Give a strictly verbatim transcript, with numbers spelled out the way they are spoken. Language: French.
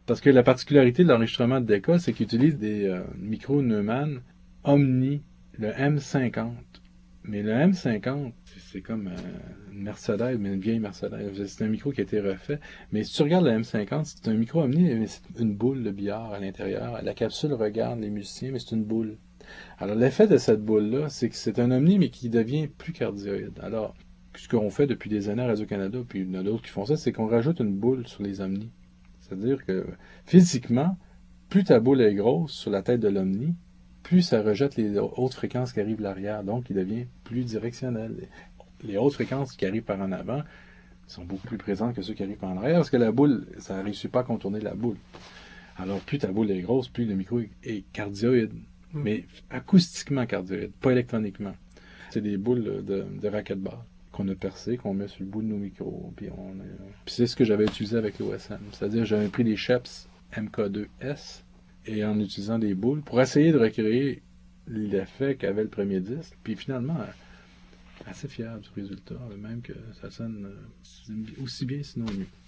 Parce que la particularité de l'enregistrement de Decca, c'est qu'il utilise des euh, micros Neumann Omni, le M cinquante. Mais le M cinquante, c'est comme euh, une Mercedes, mais une vieille Mercedes. C'est un micro qui a été refait. Mais si tu regardes le M cinquante, c'est un micro Omni, mais c'est une boule de billard à l'intérieur. La capsule regarde les musiciens, mais c'est une boule. Alors l'effet de cette boule-là, c'est que c'est un Omni, mais qui devient plus cardioïde. Alors, ce qu'on fait depuis des années à Radio-Canada, puis il y en a d'autres qui font ça, c'est qu'on rajoute une boule sur les Omnis. C'est-à-dire que physiquement, plus ta boule est grosse sur la tête de l'Omni, plus ça rejette les hautes fréquences qui arrivent l'arrière. Donc, il devient plus directionnel. Les hautes fréquences qui arrivent par en avant sont beaucoup plus présentes que ceux qui arrivent par en arrière, parce que la boule, ça ne réussit pas à contourner la boule. Alors, plus ta boule est grosse, plus le micro est cardioïde. Mm. Mais acoustiquement cardioïde, pas électroniquement. C'est des boules de, de racquetball qu'on a percées, qu'on met sur le bout de nos micros. Puis, on a... puis c'est ce que j'avais utilisé avec l'O S M. C'est-à-dire, j'avais pris des Sheps M K deux S et en utilisant des boules pour essayer de recréer l'effet qu'avait le premier disque. Puis finalement, assez fier du résultat, même que ça sonne aussi bien sinon mieux.